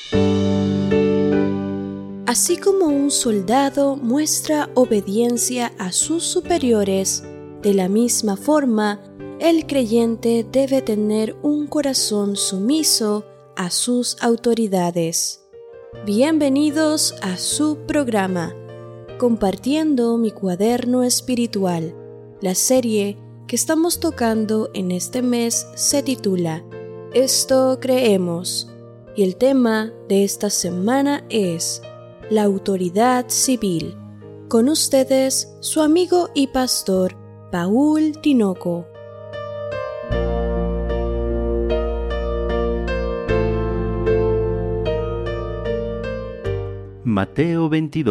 Así como un soldado muestra obediencia a sus superiores, de la misma forma, el creyente debe tener un corazón sumiso a sus autoridades. Bienvenidos a su programa, Compartiendo mi cuaderno espiritual. La serie que estamos tocando en este mes se titula Esto creemos, y el tema de esta semana es la autoridad civil. Con ustedes, su amigo y pastor, Paul Tinoco. Mateo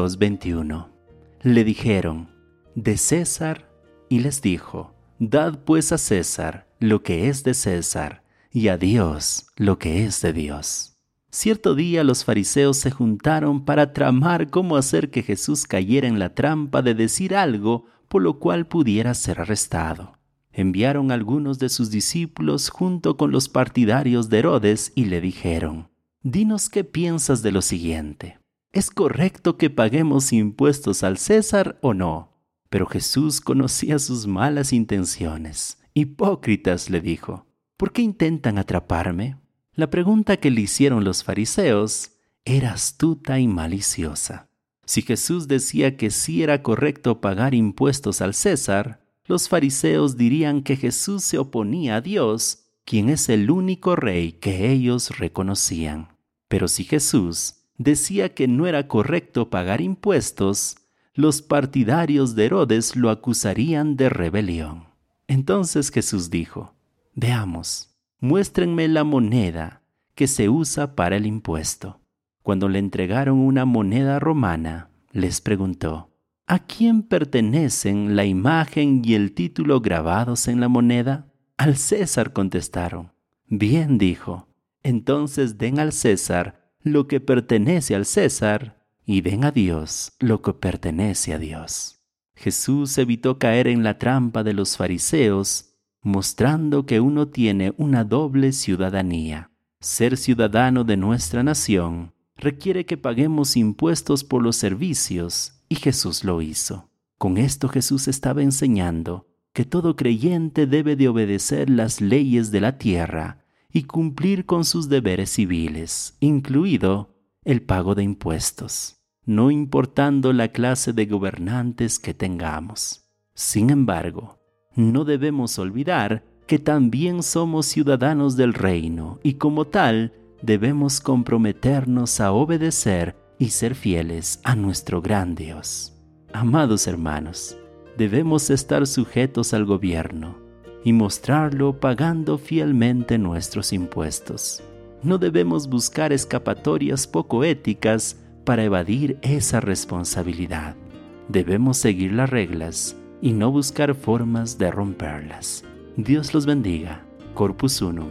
22:21. Le dijeron, de César, y les dijo, dad pues a César lo que es de César, y a Dios lo que es de Dios. Cierto día los fariseos se juntaron para tramar cómo hacer que Jesús cayera en la trampa de decir algo por lo cual pudiera ser arrestado. Enviaron a algunos de sus discípulos junto con los partidarios de Herodes y le dijeron, dinos qué piensas de lo siguiente. ¿Es correcto que paguemos impuestos al César o no? Pero Jesús conocía sus malas intenciones. Hipócritas, le dijo, ¿por qué intentan atraparme? La pregunta que le hicieron los fariseos era astuta y maliciosa. Si Jesús decía que sí era correcto pagar impuestos al César, los fariseos dirían que Jesús se oponía a Dios, quien es el único rey que ellos reconocían. Pero si Jesús decía que no era correcto pagar impuestos, los partidarios de Herodes lo acusarían de rebelión. Entonces Jesús dijo, veamos. Muéstrenme la moneda que se usa para el impuesto. Cuando le entregaron una moneda romana, les preguntó, ¿a quién pertenecen la imagen y el título grabados en la moneda? Al César, contestaron. Bien, dijo, entonces den al César lo que pertenece al César y den a Dios lo que pertenece a Dios. Jesús evitó caer en la trampa de los fariseos, mostrando que uno tiene una doble ciudadanía. Ser ciudadano de nuestra nación requiere que paguemos impuestos por los servicios, y Jesús lo hizo. Con esto Jesús estaba enseñando que todo creyente debe de obedecer las leyes de la tierra y cumplir con sus deberes civiles, incluido el pago de impuestos, no importando la clase de gobernantes que tengamos. Sin embargo, no debemos olvidar que también somos ciudadanos del reino y como tal debemos comprometernos a obedecer y ser fieles a nuestro gran Dios. Amados hermanos, debemos estar sujetos al gobierno y mostrarlo pagando fielmente nuestros impuestos. No debemos buscar escapatorias poco éticas para evadir esa responsabilidad. Debemos seguir las reglas y no buscar formas de romperlas. Dios los bendiga. Corpus Unum.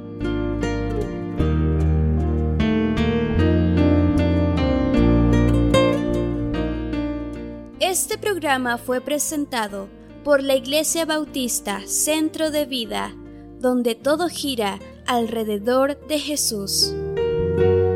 Este programa fue presentado por la Iglesia Bautista Centro de Vida, donde todo gira alrededor de Jesús.